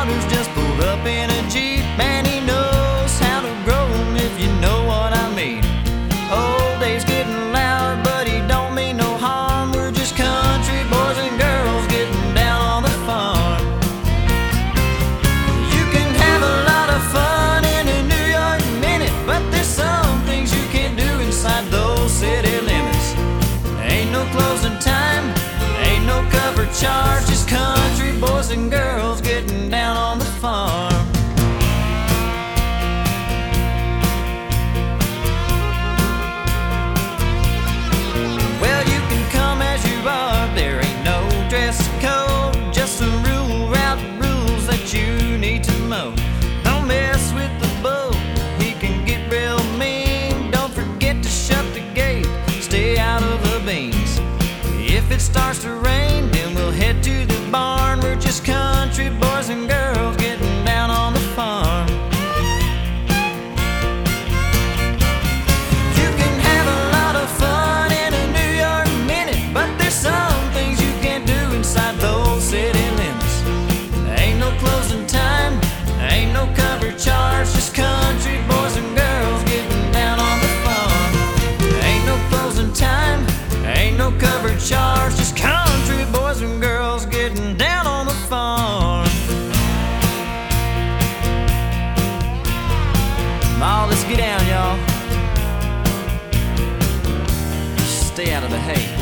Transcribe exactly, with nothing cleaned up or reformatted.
daughter's just pulled up in a Jeep, and he knows how to grow 'em, if you know what I mean. Old days getting loud, but he don't mean no harm. We're just country boys and girls getting down on the farm. You can have a lot of fun in a New York minute, but there's some things you can't do inside those city limits. Ain't no closing time, ain't no cover charge, just country boys and girls getting down on the farm. Well, you can come as you are, there ain't no dress code, just some rule route rules that you need to know. Don't mess with the bull, he can get real mean. Don't forget to shut the gate, stay out of the beans. If it starts to rain, then we'll head to the barn. We're just country boys and girls getting down on the farm. You can have a lot of fun in a New York minute, but there's some things you can't do inside those city limits. Ain't no closing time, ain't no cover charge, just country boys and girls getting down on the farm. Ain't no closing time, ain't no cover charge, just country boys and girls getting down on the farm. Oh, let's get down, y'all. Stay out of the hay.